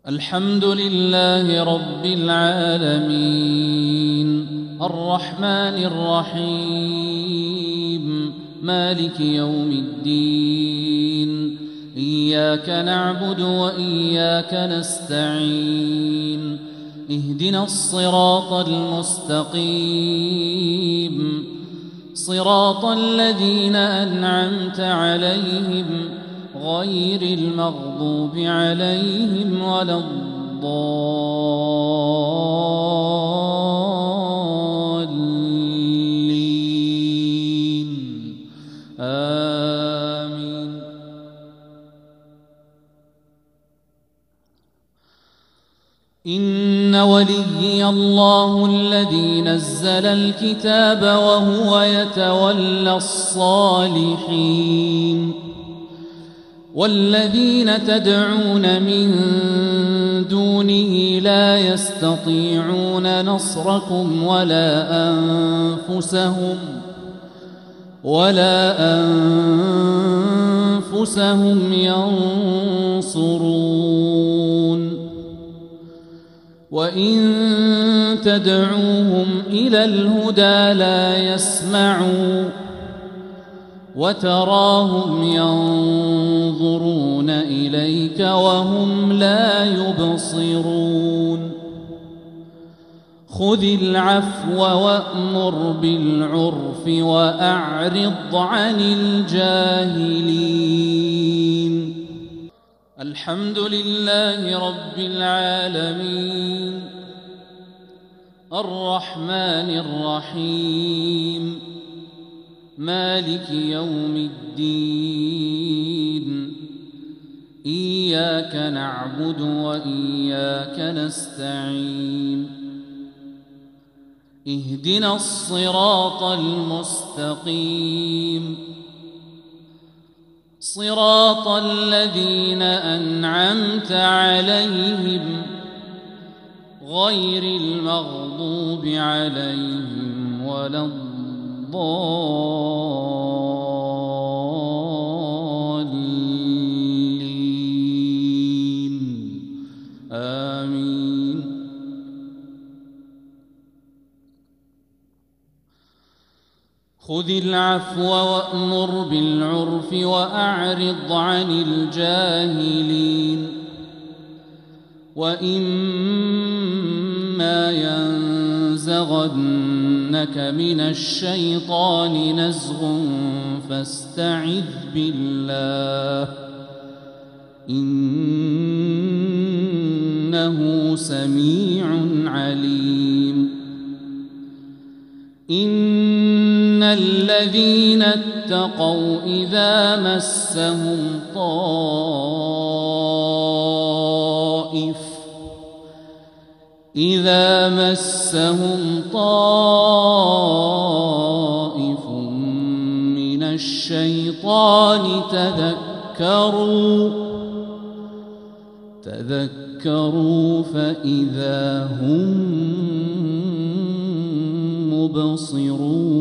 الحمد لله رب العالمين الرحمن الرحيم مالك يوم الدين إياك نعبد وإياك نستعين اهدنا الصراط المستقيم صراط الذين أنعمت عليهم غير المغضوب عليهم ولا الضالين آمين. إن وليي الله الذي نزل الكتاب وهو يتولى الصالحين والذين تدعون من دونه لا يستطيعون نصركم ولا أنفسهم ينصرون. وإن تدعوهم إلى الهدى لا يسمعوا وتراهم ينظرون إليك وهم لا يبصرون. خذ العفو وأمر بالعرف وأعرض عن الجاهلين. الحمد لله رب العالمين الرحمن الرحيم مالك يوم الدين إياك نعبد وإياك نستعين اهدنا الصراط المستقيم صراط الذين أنعمت عليهم غير المغضوب عليهم ولا الضالين آمين. خذ العفو وأمر بالعرف وأعرض عن الجاهلين. وإما ينزغنك من الشيطان نزغ فاستعذ بالله إنه سميع عليم. إن الذين اتقوا إذا مسهم طائف من الشيطان تذكروا فإذا هم مبصرون.